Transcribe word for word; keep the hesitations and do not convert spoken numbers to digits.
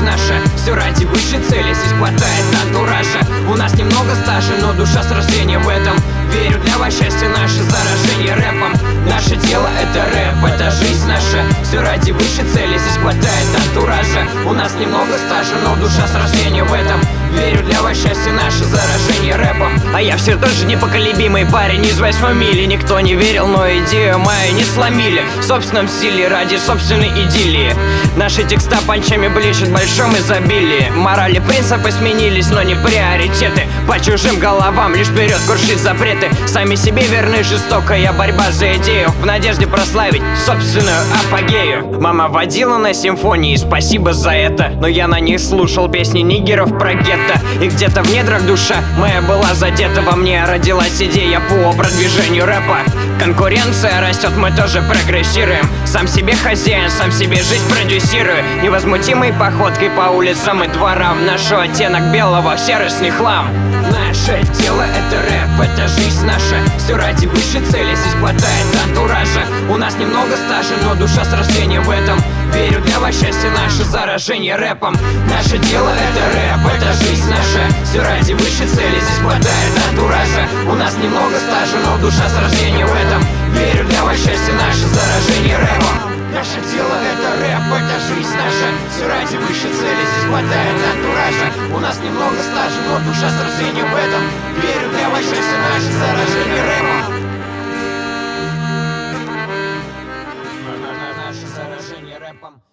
наша, все ради высшей цели. Здесь хватает антуража. У нас немного стажа, но душа с рождения в этом. Верю, для вас счастье наше заражение рэпом. Наше дело это рэп, это жизнь наша, все ради высшей цели. Здесь хватает антуража. У нас немного стажа, но душа с рождения в этом. Верю, для вас счастье наше заражение рэпом. А я все тот же непоколебимый парень из восьмой мили. Никто не верил, но идею мою не сломили. В собственном стиле, ради собственной идиллии. Наши текста панчами блещут в большом изобилии. Морали, принципы сменились, но не приоритеты. По чужим головам лишь вперед крушить запреты. Сами себе верны, жестокая борьба за идею. В надежде прославить собственную апогею. Мама водила на симфонии, спасибо за это. Но я на них слушал песни нигеров про гетто. И где-то в недрах душа моя была задета. Во мне родилась идея по продвижению рэпа. Конкуренция растет, мы тоже прогрессируем. Сам себе хозяин, сам себе жизнь продюсирую. Невозмутимой походкой по улицам и дворам вношу оттенок белого в серостный хлам. Наше дело это рэп, это жизнь наша, все ради высшей цели. Здесь хватает антуража. У нас немного стажа, но душа с рождения в этом. Верю, для вас счастье наше заражение рэпом. Наше дело это рэп, это жизнь наша, все ради высшей цели. Здесь хватает антуража. У нас немного стажа, но душа с рождения в этом. Верю, для вас счастье наше заражение рэпом. Наше дело это рэп, это жизнь наша, все ради высшей цели. Здесь хватает антуража. У нас немного стажа, но душа с рождения в этом. Верю, для вас счастье наше заражение рэпом. Наше заражение рэпом.